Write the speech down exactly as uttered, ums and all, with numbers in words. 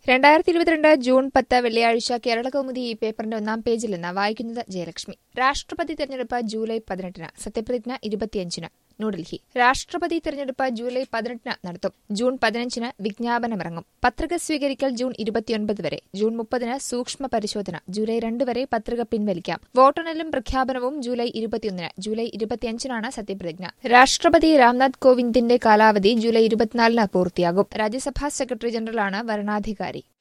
രണ്ടായിരത്തി ഇരുപത്തിരണ്ട് ജൂൺ പത്ത് വെള്ളിയാഴ്ച കേരളകൗമുദി ഈ പേപ്പറിന്റെ ഒന്നാം പേജിൽ നിന്ന് വായിക്കുന്നത് ജയലക്ഷ്മി. രാഷ്ട്രപതി തെരഞ്ഞെടുപ്പ് ജൂലൈ പതിനെട്ടിന്, സത്യപ്രതിജ്ഞ ഇരുപത്തിയഞ്ചിന്. ന്യൂഡൽഹി. രാഷ്ട്രപതി തെരഞ്ഞെടുപ്പ് ജൂലൈ പതിനെട്ടിന് നടത്തും. ജൂൺ പതിനഞ്ചിന് വിജ്ഞാപനമിറങ്ങും. പത്രിക സ്വീകരിക്കൽ ജൂൺ ഇരുപത്തിയൊൻപത് വരെ. ജൂൺ മുപ്പതിന് സൂക്ഷ്മ പരിശോധന. ജൂലൈ രണ്ട് വരെ പത്രിക പിൻവലിക്കാം. വോട്ടെണ്ണലും പ്രഖ്യാപനവും ജൂലൈ ഇരുപത്തിയൊന്നിന്. ജൂലൈ ഇരുപത്തിയഞ്ചിനാണ് സത്യപ്രതിജ്ഞ. രാഷ്ട്രപതി രാംനാഥ് കോവിന്ദിന്റെ കാലാവധി ജൂലൈ ഇരുപത്തിനാലിന് പൂർത്തിയാകും. രാജ്യസഭാ സെക്രട്ടറി ജനറലാണ് വരണാധികാരി.